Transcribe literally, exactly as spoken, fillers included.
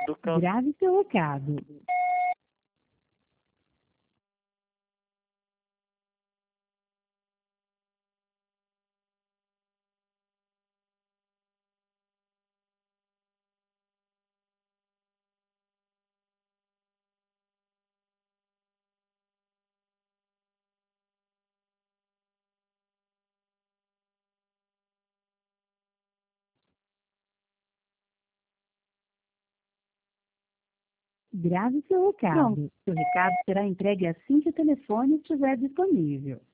do campo. Grave seu recado. Grave seu recado. Pronto, seu recado será entregue assim que o telefone estiver disponível.